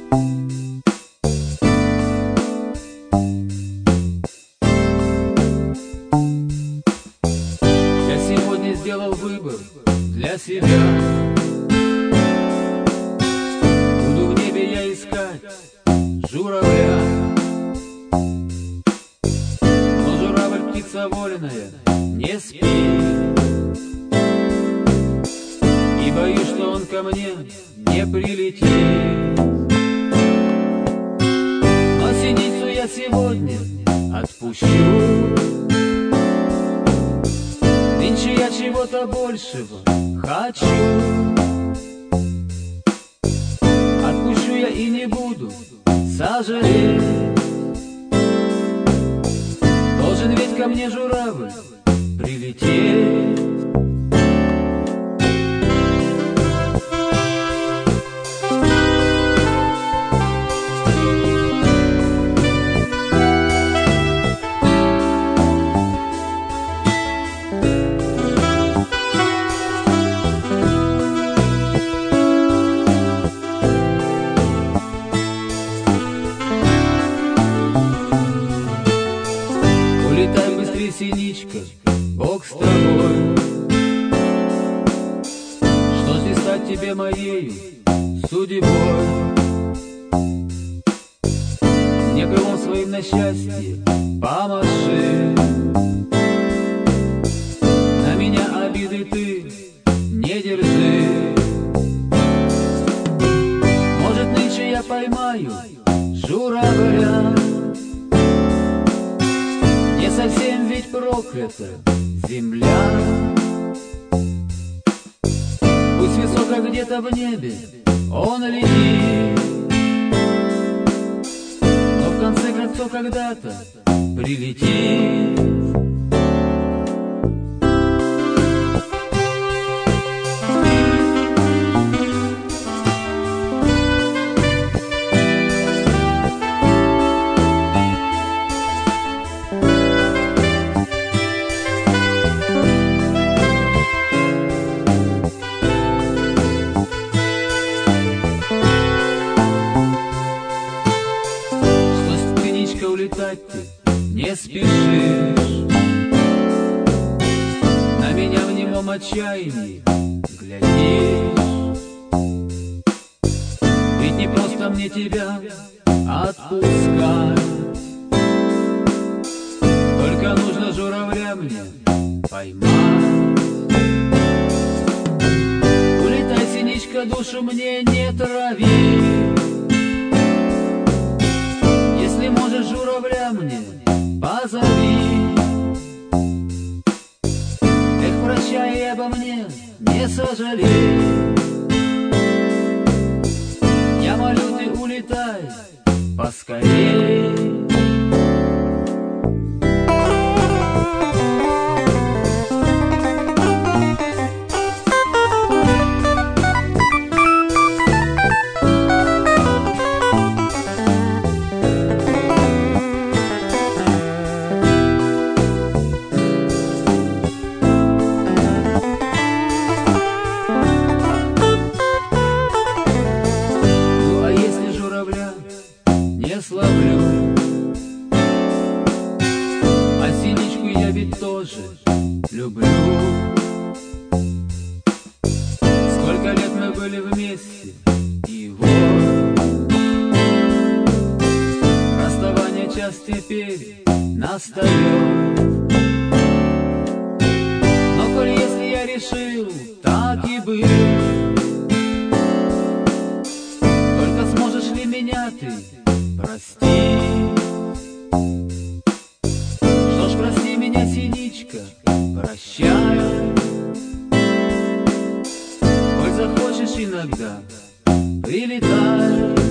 Я сегодня сделал выбор для себя. Буду в небе я искать журавля. Но журавль птица вольная, не спит, и боюсь, что он ко мне не прилетит. Но синицу я сегодня отпущу. Нынче я чего-то большего хочу. Отпущу я и не буду сожалеть. Должен ведь ко мне журавль прилететь. Улетай быстрее, синичка, Бог с тобой. Что ж не стать тебе моею судьбой? Мне крылом своим на счастье помаши. На меня обиды ты не держи. Может, нынче я поймаю журавля. Не совсем ведь проклята земля. Пусть высоко где-то в небе он летит, но в конце концов когда-то прилетит. Улетать ты не спешишь. На меня в немом отчаянии глядишь. Ведь не просто мне тебя отпускать. Только нужно журавля мне поймать. Улетай, синичка, душу мне не трави. Если можешь, журавля мне позови. Эх, прощай, и обо мне не сожалей. Я молю, ты улетай поскорей. Славлю, а синичку я ведь тоже люблю. Сколько лет мы были вместе, и вот расставание час теперь настает. Но коль если я решил так и быть, только сможешь ли меня ты прости? Что ж, прости меня, синичка, прощай. Коль захочешь иногда, прилетай.